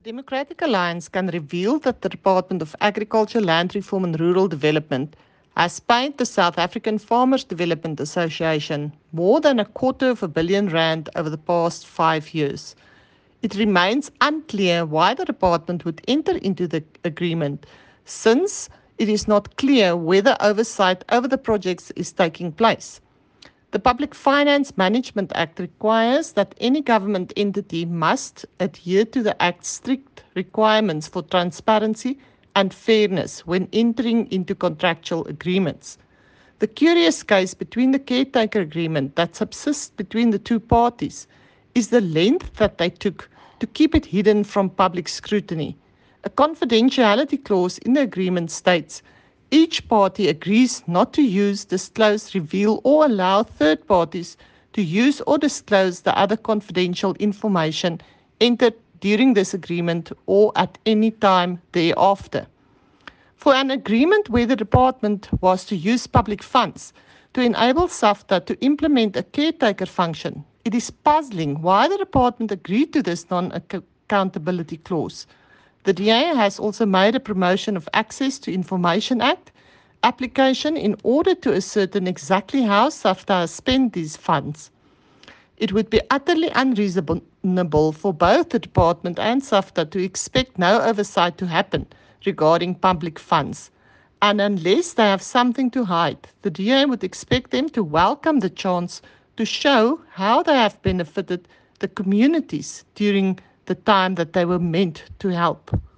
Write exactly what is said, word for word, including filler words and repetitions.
Democratic Alliance can reveal that the Department of Agriculture, Land Reform and Rural Development has paid the South African Farmers Development Association more than a quarter of a billion rand over the past five years. It remains unclear why the department would enter into the agreement, since it is not clear whether oversight over the projects is taking place. The Public Finance Management Act requires that any government entity must adhere to the Act's strict requirements for transparency and fairness when entering into contractual agreements. The curious case between the caretaker agreement that subsists between the two parties is the length that they took to keep it hidden from public scrutiny. A confidentiality clause in the agreement states each party agrees not to use, disclose, reveal, or allow third parties to use or disclose the other confidential information entered during this agreement or at any time thereafter. For an agreement where the department was to use public funds to enable SAFTA to implement a caretaker function, it is puzzling why the department agreed to this non-accountability clause. The D A has also made a promotion of Access to Information Act application in order to ascertain exactly how SAFTA has spent these funds. It would be utterly unreasonable for both the department and SAFTA to expect no oversight to happen regarding public funds. And unless they have something to hide, the D A would expect them to welcome the chance to show how they have benefited the communities during the time that they were meant to help.